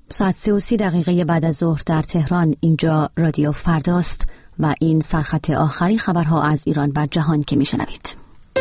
ساعت 3:30 بعد از ظهر در تهران. اینجا رادیو فرداست و این سرخط آخری خبرها از ایران و جهان که میشنوید.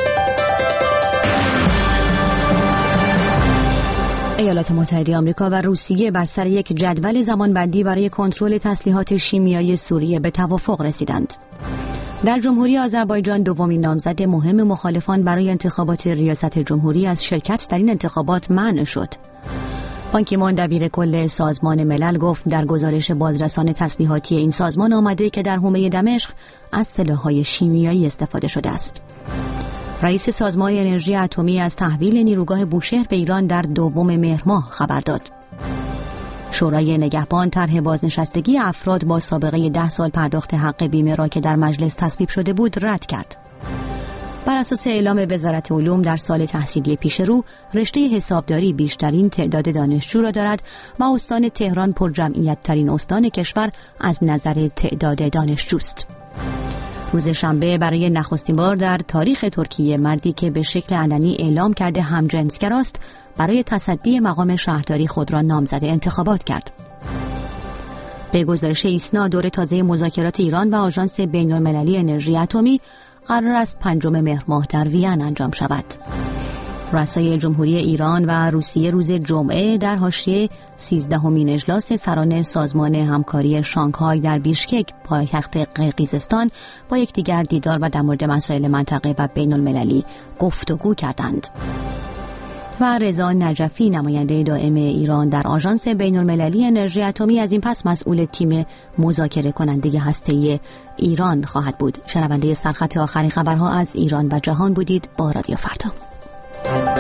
ایالات متحده آمریکا و روسیه بر سر یک جدول زمانبندی برای کنترل تسلیحات شیمیایی سوریه به توافق رسیدند. در جمهوری آذربایجان دومین نامزد مهم مخالفان برای انتخابات ریاست جمهوری از شرکت در این انتخابات منع شد. بان کی مون دبیر کل سازمان ملل گفت در گزارش بازرسان تسلیحاتی این سازمان آمده که در حومه دمشق از سلاح‌های شیمیایی استفاده شده است. رئیس سازمان انرژی اتمی از تحویل نیروگاه بوشهر به ایران در 2 مهر ماه خبر داد. شورای نگهبان طرح بازنشستگی افراد با سابقه 10 سال پرداخت حق بیمه را که در مجلس تصویب شده بود رد کرد. بر اساس اعلام وزارت علوم در سال تحصیلی پیش رو، رشته حسابداری بیشترین تعداد دانشجو را دارد و استان تهران پرجمعیت ترین استان کشور از نظر تعداد دانشجوست. روز شنبه برای نخستین بار در تاریخ ترکیه مردی که به شکل علنی اعلام کرده همجنسگر است برای تصدی مقام شهرداری خود را نامزد انتخابات کرد. به گزارش ایسنا دور تازه مذاکرات ایران و آژانس بین‌المللی انرژی اتمی قرار است 5 مهر ماه در وین انجام شود. رؤسای جمهوری ایران و روسیه روز جمعه در حاشیه 13مین اجلاس سران سازمان همکاری شانگهای در بیشکک پایتخت قرقیزستان با یکدیگر دیدار و در مورد مسائل منطقه و بین المللی گفتگو کردند. و رضا نجفی نماینده دائم ایران در آژانس بین المللی انرژی اتمی از این پس مسئول تیم مذاکره کننده هسته‌ای ایران خواهد بود. شنونده سرخط آخرین خبرها از ایران و جهان بودید با رادیو فردا.